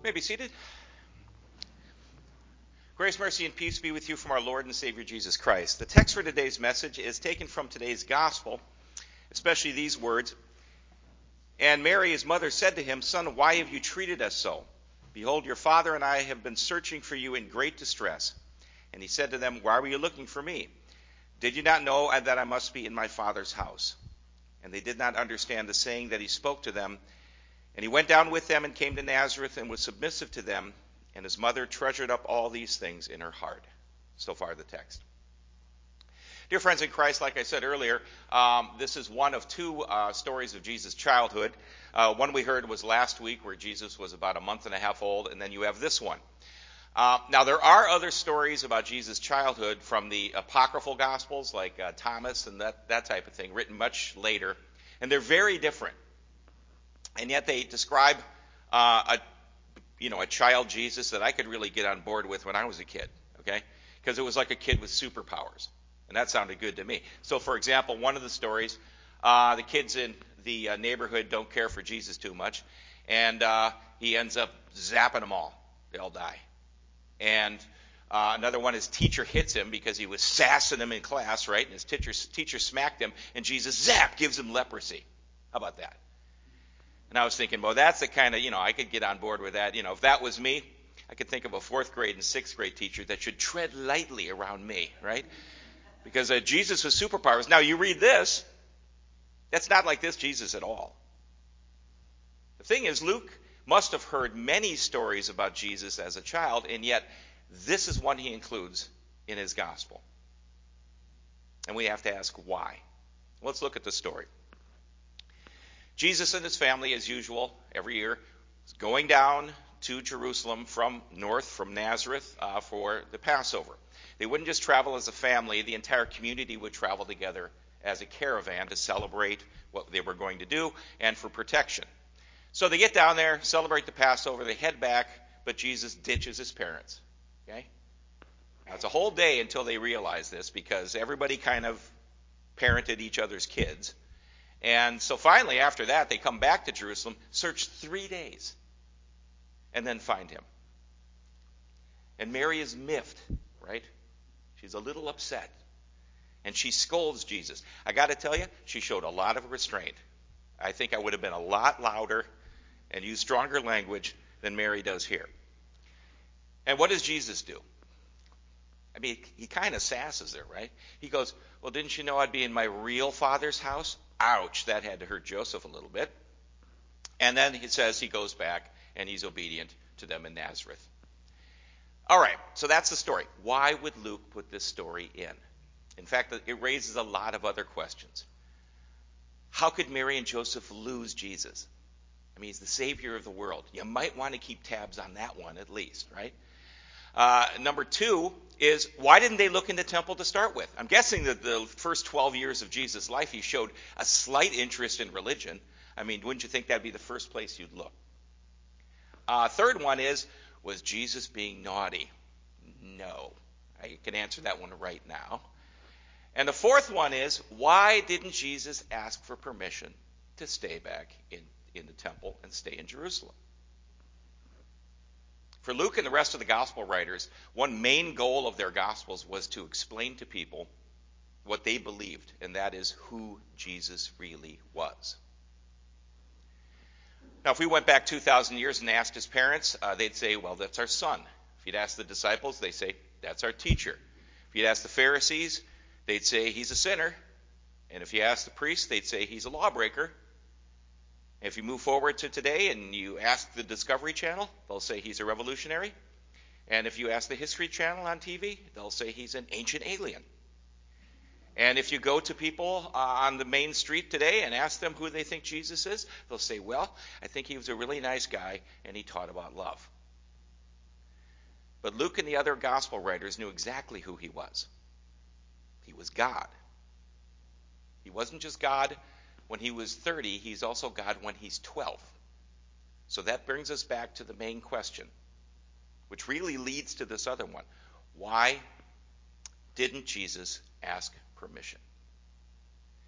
may be seated. Grace, mercy, and peace be with you from our Lord and Savior Jesus Christ. The text for today's message is taken from today's gospel, especially these words. And Mary, his mother, said to him, "Son, why have you treated us so? Behold, your father and I have been searching for you in great distress." And he said to them, "Why were you looking for me? Did you not know that I must be in my Father's house?" And they did not understand the saying that he spoke to them. And he went down with them and came to Nazareth and was submissive to them. And his mother treasured up all these things in her heart. So far, the text. Dear friends in Christ, like I said earlier, this is one of two stories of Jesus' childhood. One we heard was last week, where Jesus was about a month and a half old, and then you have this one. Now, there are other stories about Jesus' childhood from the apocryphal Gospels, like Thomas and that type of thing, written much later, and they're very different. And yet they describe a child Jesus that I could really get on board with when I was a kid, okay? Because it was like a kid with superpowers, and that sounded good to me. So, for example, one of the stories, the kids in the neighborhood don't care for Jesus too much, and he ends up zapping them all. They all die. And another one, his teacher hits him because he was sassing him in class, right? And his teacher smacked him, and Jesus, zap, gives him leprosy. How about that? And I was thinking, well, that's the kind of, I could get on board with that. If that was me, I could think of a 4th grade and 6th grade teacher that should tread lightly around me, right? Because Jesus was superpowers. Now, you read this, that's not like this Jesus at all. The thing is, Luke must have heard many stories about Jesus as a child, and yet this is one he includes in his gospel. And we have to ask why. Let's look at the story. Jesus and his family, as usual, every year, is going down to Jerusalem from Nazareth for the Passover. They wouldn't just travel as a family. The entire community would travel together as a caravan to celebrate what they were going to do and for protection. So they get down there, celebrate the Passover, they head back, but Jesus ditches his parents. Okay? Now, it's a whole day until they realize this, because everybody kind of parented each other's kids. And so finally, after that, they come back to Jerusalem, search 3 days, and then find him. And Mary is miffed, right? She's a little upset. And she scolds Jesus. I got to tell you, she showed a lot of restraint. I think I would have been a lot louder and used stronger language than Mary does here. And what does Jesus do? I mean, he kind of sasses her, right? He goes, "Well, didn't you know I'd be in my real Father's house?" Ouch, that had to hurt Joseph a little bit. And then he says he goes back and he's obedient to them in Nazareth. All right, so that's the story. Why would Luke put this story in? In fact, it raises a lot of other questions. How could Mary and Joseph lose Jesus? I mean, he's the Savior of the world. You might want to keep tabs on that one at least, right? Number 2 is, why didn't they look in the temple to start with? I'm guessing that the first 12 years of Jesus' life, he showed a slight interest in religion. I mean, wouldn't you think that'd be the first place you'd look? Third one is, was Jesus being naughty? No. I can answer that one right now. And the fourth one is, why didn't Jesus ask for permission to stay back in the temple and stay in Jerusalem? For Luke and the rest of the gospel writers, one main goal of their gospels was to explain to people what they believed, and that is who Jesus really was. Now, if we went back 2,000 years and asked his parents, they'd say, well, that's our son. If you'd ask the disciples, they'd say, that's our teacher. If you'd ask the Pharisees, they'd say he's a sinner. And if you ask the priests, they'd say he's a lawbreaker. If you move forward to today and you ask the Discovery Channel, they'll say he's a revolutionary. And if you ask the History Channel on TV, they'll say he's an ancient alien. And if you go to people on the main street today and ask them who they think Jesus is, they'll say, well, I think he was a really nice guy and he taught about love. But Luke and the other gospel writers knew exactly who he was. He was God. He wasn't just God when he was 30, he's also God when he's 12. So that brings us back to the main question, which really leads to this other one. Why didn't Jesus ask permission?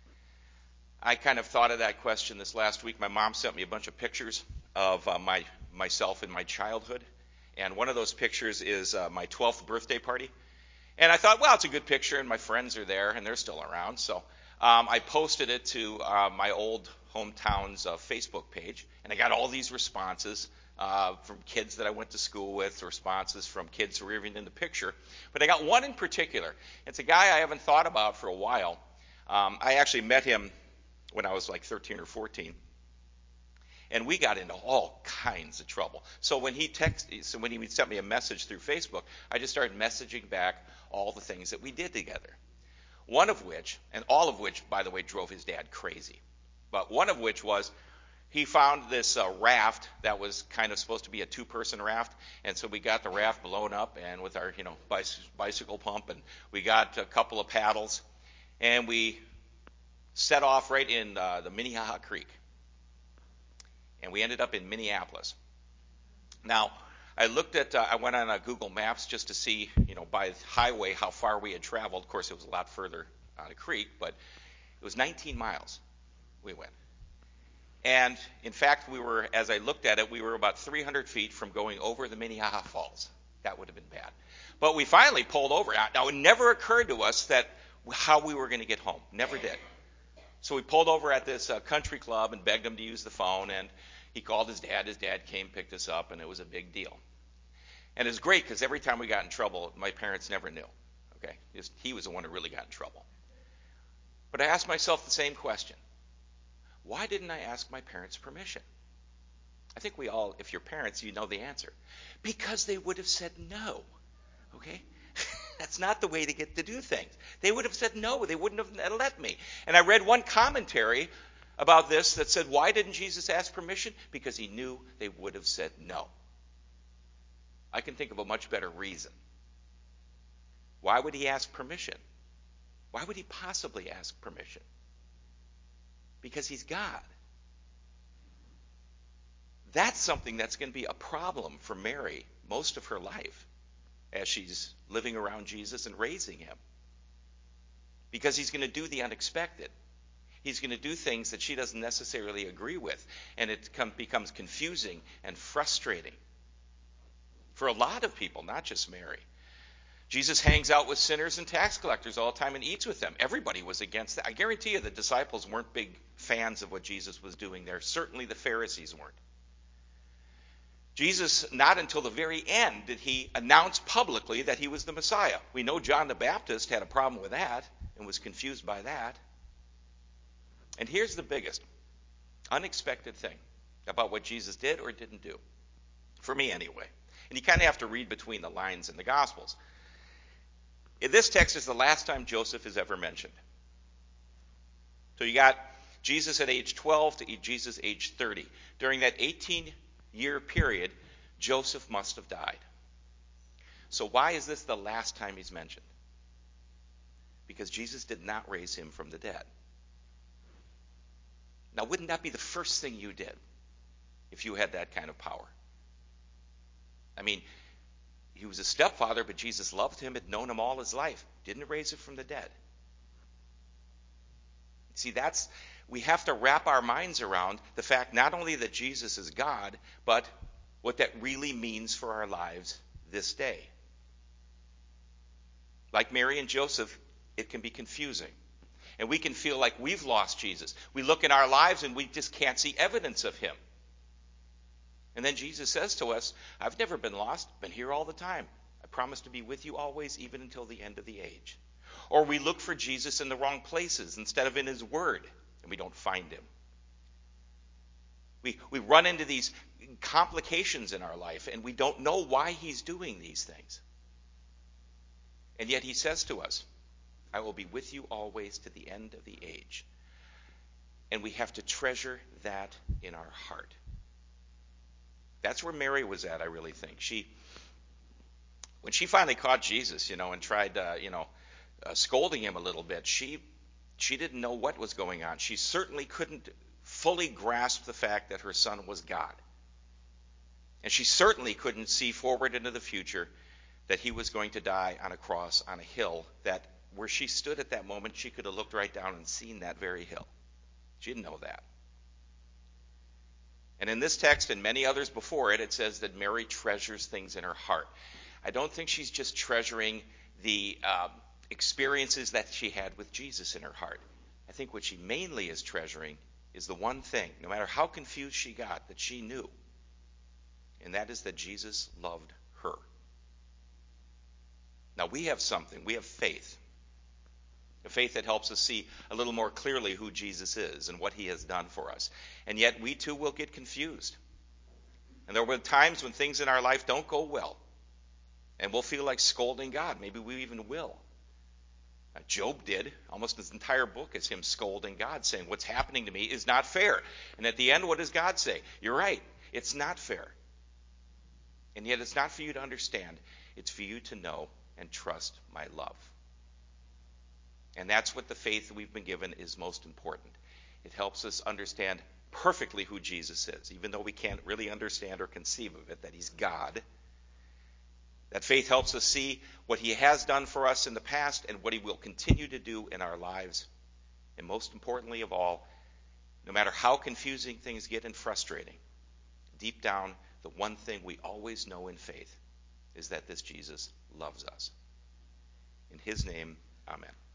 I kind of thought of that question this last week. My mom sent me a bunch of pictures of my myself in my childhood. And one of those pictures is my 12th birthday party. And I thought, well, it's a good picture, and my friends are there, and they're still around. So I posted it to my old hometown's Facebook page, and I got all these responses from kids that I went to school with, responses from kids who were even in the picture. But I got one in particular. It's a guy I haven't thought about for a while. I actually met him when I was like 13 or 14. And we got into all kinds of trouble. So when he sent me a message through Facebook, I just started messaging back all the things that we did together. One of which, and all of which, by the way, drove his dad crazy. But one of which was he found this raft that was kind of supposed to be a two-person raft, and so we got the raft blown up, and with our bicycle pump, and we got a couple of paddles, and we set off right in the Minnehaha Creek. And we ended up in Minneapolis. Now, I went on Google Maps just to see, by highway how far we had traveled. Of course, it was a lot further on a creek, but it was 19 miles we went. And in fact, as I looked at it, we were about 300 feet from going over the Minnehaha Falls. That would have been bad. But we finally pulled over. Now, it never occurred to us how we were going to get home. Never did. So we pulled over at this country club and begged him to use the phone, and he called his dad. His dad came, picked us up, and it was a big deal. And it was great because every time we got in trouble, my parents never knew. Okay, he was the one who really got in trouble. But I asked myself the same question. Why didn't I ask my parents permission? I think we all, if you're parents, you know the answer. Because they would have said no. Okay? That's not the way to get to do things. They would have said no. They wouldn't have let me. And I read one commentary about this that said, why didn't Jesus ask permission? Because he knew they would have said no. I can think of a much better reason. Why would he ask permission? Why would he possibly ask permission? Because he's God. That's something that's going to be a problem for Mary most of her life as she's living around Jesus and raising him. Because he's going to do the unexpected. He's going to do things that she doesn't necessarily agree with, and it becomes confusing and frustrating for a lot of people, not just Mary. Jesus hangs out with sinners and tax collectors all the time and eats with them. Everybody was against that. I guarantee you the disciples weren't big fans of what Jesus was doing there. Certainly the Pharisees weren't. Jesus, not until the very end did he announce publicly that he was the Messiah. We know John the Baptist had a problem with that and was confused by that. And here's the biggest unexpected thing about what Jesus did or didn't do. For me anyway. And you kind of have to read between the lines in the Gospels. In this text is the last time Joseph is ever mentioned. So you got Jesus at age 12 to Jesus age 30. During that 18-year period, Joseph must have died. So why is this the last time he's mentioned? Because Jesus did not raise him from the dead. Now, wouldn't that be the first thing you did if you had that kind of power? I mean, he was a stepfather, but Jesus loved him, had known him all his life, didn't raise him from the dead. See, we have to wrap our minds around the fact not only that Jesus is God, but what that really means for our lives this day. Like Mary and Joseph, it can be confusing. And we can feel like we've lost Jesus. We look in our lives and we just can't see evidence of him. And then Jesus says to us, I've never been lost, been here all the time. I promise to be with you always, even until the end of the age. Or we look for Jesus in the wrong places instead of in his word, and we don't find him. We run into these complications in our life, and we don't know why he's doing these things. And yet he says to us, I will be with you always to the end of the age. And we have to treasure that in our heart. That's where Mary was at, I really think. When she finally caught Jesus, and tried, scolding him a little bit, she didn't know what was going on. She certainly couldn't fully grasp the fact that her son was God. And she certainly couldn't see forward into the future that he was going to die on a cross on a hill that where she stood at that moment, she could have looked right down and seen that very hill. She didn't know that. And in this text and many others before it, it says that Mary treasures things in her heart. I don't think she's just treasuring the experiences that she had with Jesus in her heart. I think what she mainly is treasuring is the one thing, no matter how confused she got, that she knew. And that is that Jesus loved her. Now we have something. We have faith. A faith that helps us see a little more clearly who Jesus is and what he has done for us. And yet we too will get confused. And there will be times when things in our life don't go well. And we'll feel like scolding God. Maybe we even will. Job did. Almost his entire book is him scolding God, saying, what's happening to me is not fair. And at the end, what does God say? You're right. It's not fair. And yet it's not for you to understand. It's for you to know and trust my love. And that's what the faith that we've been given is most important. It helps us understand perfectly who Jesus is, even though we can't really understand or conceive of it, that he's God. That faith helps us see what he has done for us in the past and what he will continue to do in our lives. And most importantly of all, no matter how confusing things get and frustrating, deep down, the one thing we always know in faith is that this Jesus loves us. In his name, amen.